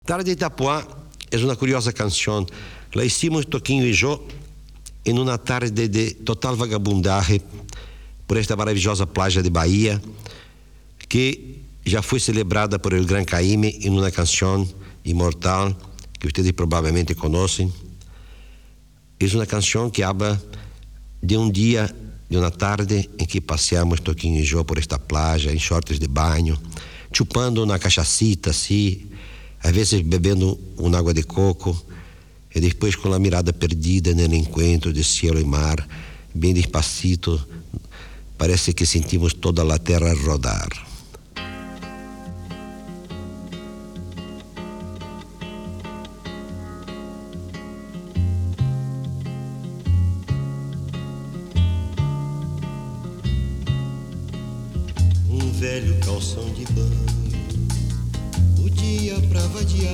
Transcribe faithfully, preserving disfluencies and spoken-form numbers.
Tarde de Itapuã é uma curiosa canção. La hicimos Toquinho e eu em uma tarde de total vagabundagem por esta maravilhosa praia de Bahia, que já foi celebrada por El Gran Caime em uma canção imortal que vocês provavelmente conhecem. É uma canção que habla de um dia, de uma tarde em que passeamos Toquinho e eu por esta praia em shorts de banho, chupando uma cachacita assim, às vezes bebendo uma água de coco, e depois com a mirada perdida no encontro de cielo e mar, bem despacito, parece que sentimos toda a terra rodar. Um velho calção de banho, o dia pra vadiar.